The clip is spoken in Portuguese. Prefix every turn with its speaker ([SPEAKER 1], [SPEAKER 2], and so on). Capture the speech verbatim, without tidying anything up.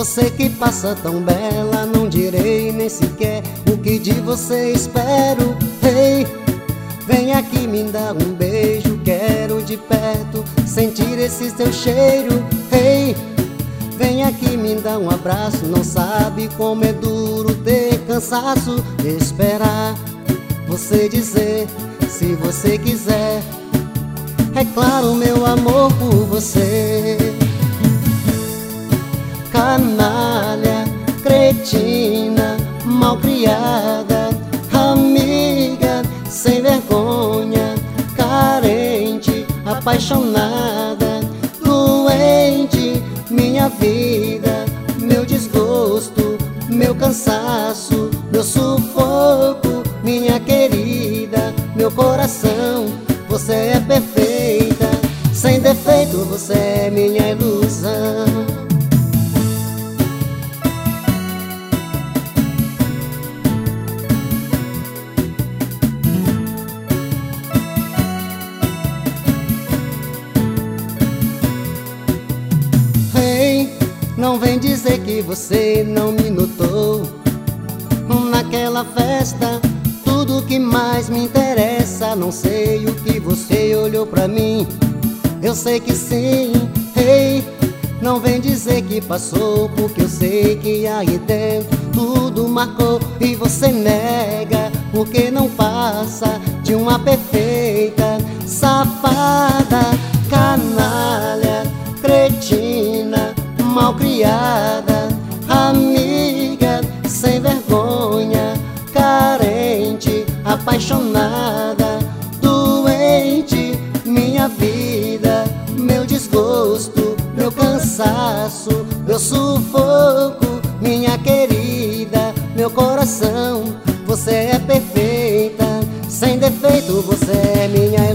[SPEAKER 1] Você que passa tão bela, não direi nem sequer o que de você espero. Ei, vem aqui me dar um beijo, quero de perto sentir esse seu cheiro. Ei, vem aqui me dar um abraço, não sabe como é duro ter cansaço de esperar você dizer se você quiser. É claro, meu amor por você. Canalha, cretina, malcriada, amiga, sem vergonha, carente, apaixonada, doente, minha vida, meu desgosto, meu cansaço, meu sufoco, minha querida, meu coração. Você é perfeita, sem defeito, você é minha ilusão. Hey, não vem dizer que você não me notou naquela festa. Tudo que mais me interessa, não sei o que você olhou pra mim. Eu sei que sim. Hey, não vem dizer que passou, porque eu sei que aí dentro tudo marcou. E você nega, porque não passa de uma perfeita safada, canalha, cretina, malcriada, amiga, sem vergonha, carente, apaixonada, doente, minha vida, meu desgosto, meu cansaço, meu sufoco, minha querida, meu coração. Você é perfeita, sem defeito, você é minha